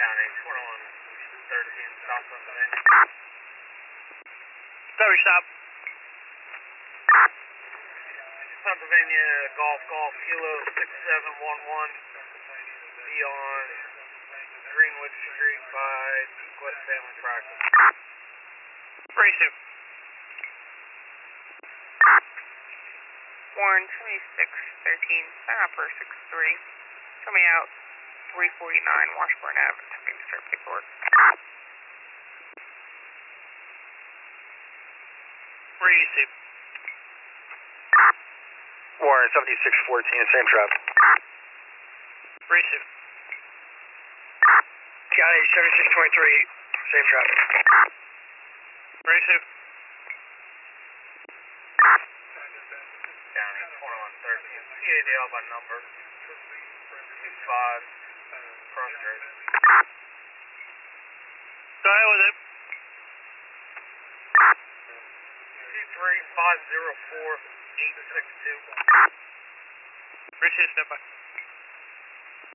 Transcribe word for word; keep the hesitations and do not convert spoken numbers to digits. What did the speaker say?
Down eight twenty-one thirteen, South Pennsylvania. Sorry, stop. Pennsylvania Golf Golf Kilo six seven one one beyond Greenwood Street by West Family Practice. Racer. Warren twenty-six thirteen, sign up for six three. Coming out three forty-nine Washburn Avenue. Attempting to start paperwork. Racer. Warren seventy-six fourteen, same traffic. Racer. County seventy-six twenty-three, same traffic. Racer. Down eight twenty-one thirteen, C A D L by number two five, cross trace. Go ahead with it. two three five zero four eight six two. Racer, step by.